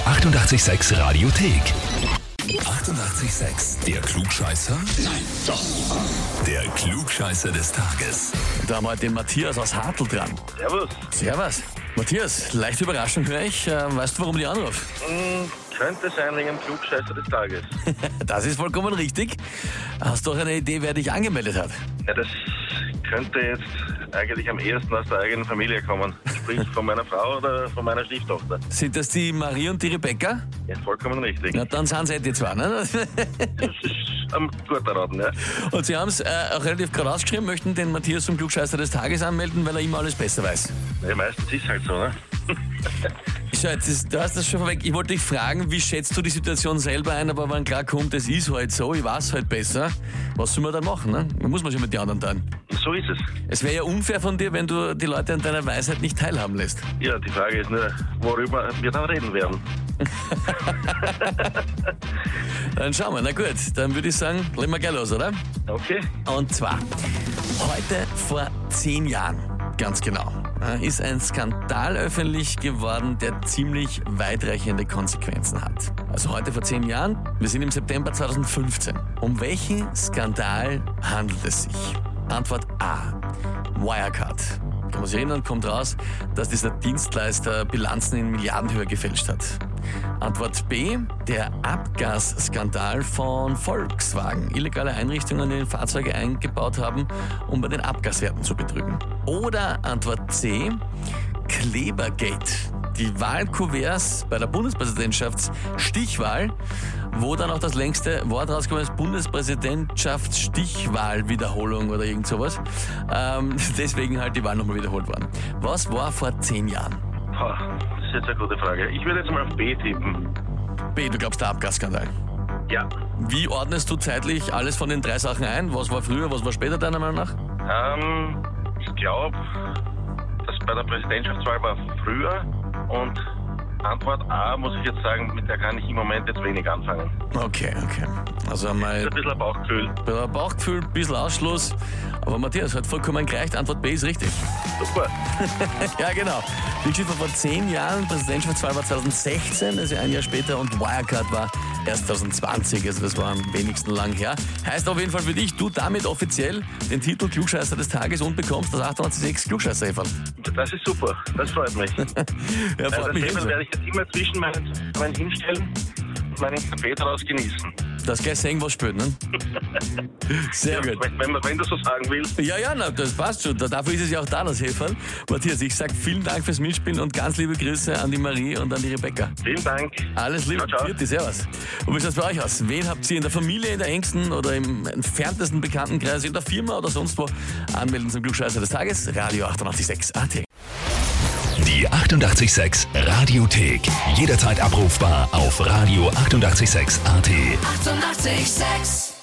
886 Radiothek. 88,6. Der Klugscheißer? Nein, doch. Der Klugscheißer des Tages. Da haben wir den Matthias aus Hartl dran. Servus. Servus. Matthias, leichte Überraschung höre ich. Weißt du, warum ich anrufe? Könnte sein wegen dem Klugscheißer des Tages. Das ist vollkommen richtig. Hast du auch eine Idee, wer dich angemeldet hat? Ja, das könnte jetzt eigentlich am ehesten aus der eigenen Familie kommen. Sprich von meiner Frau oder von meiner Stieftochter. Sind das die Marie und die Rebecca? Ja, vollkommen richtig. Na, dann sind es die zwei, ne? Das ist am guter Raten, ja. Und Sie haben es auch relativ gerade ausgeschrieben, möchten den Matthias zum Klugscheißer des Tages anmelden, weil er immer alles besser weiß. Ja, meistens ist halt so, ne? Schau, du hast das schon vorweg. Ich wollte dich fragen, wie schätzt du die Situation selber ein, aber wenn klar kommt, es ist halt so, ich weiß halt besser, was soll man dann machen, ne? Da muss man schon mit den anderen tun. So ist es. Es wäre ja unfair von dir, wenn du die Leute an deiner Weisheit nicht teilhaben lässt. Ja, die Frage ist nur, worüber wir dann reden werden. Dann schauen wir, na gut, dann würde ich sagen, legen wir gleich los, oder? Okay. Und zwar, heute vor 10 Jahren, ganz genau, ist ein Skandal öffentlich geworden, der ziemlich weitreichende Konsequenzen hat. Also heute vor 10 Jahren, wir sind im September 2015. Um welchen Skandal handelt es sich? Antwort A, Wirecard. Kann man sich erinnern, kommt raus, dass dieser Dienstleister Bilanzen in Milliardenhöhe gefälscht hat. Antwort B, der Abgasskandal von Volkswagen. Illegale Einrichtungen in den Fahrzeuge eingebaut haben, um bei den Abgaswerten zu betrügen. Oder Antwort C, Klebergate. Die Wahlkuverts bei der Bundespräsidentschaftsstichwahl, wo dann auch das längste Wort rausgekommen ist, Bundespräsidentschaftsstichwahlwiederholung oder irgend sowas. Deswegen halt die Wahl nochmal wiederholt worden. Was war vor 10 Jahren? Das ist jetzt eine gute Frage. Ich würde jetzt mal auf B tippen. B, du glaubst der Abgasskandal. Ja. Wie ordnest du zeitlich alles von den 3 Sachen ein? Was war früher, was war später deiner Meinung nach? Ich glaube, das bei der Präsidentschaftswahl war früher und Antwort A, muss ich jetzt sagen, mit der kann ich im Moment jetzt wenig anfangen. Okay. Also einmal Ein bisschen ein Bauchgefühl. Bauchgefühl, ein bisschen Ausschluss. Aber Matthias hat vollkommen gereicht. Antwort B ist richtig. Super. Ja, genau. Die Geschichte war vor 10 Jahren, Präsidentschaftswahl war 2016, also ein Jahr später, und Wirecard war erst 2020, also das war am wenigsten lang her. Heißt auf jeden Fall für dich, du damit offiziell den Titel Klugscheißer des Tages und bekommst das 886 Klugscheißer-Häferl. Das ist super, das freut mich. Ja, freut mich das ebenso. werde ich jetzt immer zwischen meinen Hinstellen und meinen Kaffee daraus genießen. Das gleich sehen, was spürt, ne? Sehr gut. Wenn du so sagen willst. Ja, na, das passt schon. Dafür ist es ja auch da, das Häferl. Matthias, ich sag vielen Dank fürs Mitspielen und ganz liebe Grüße an die Marie und an die Rebecca. Vielen Dank. Alles Liebe. Ciao. Vierte, servus. Und wie schaut es bei euch aus? Wen habt ihr in der Familie, in der engsten oder im entferntesten Bekanntenkreis, in der Firma oder sonst wo? Anmelden zum Klugscheißer des Tages, Radio 886 AT. Die 88,6 Radiothek. Jederzeit abrufbar auf Radio 88,6 AT. 88,6.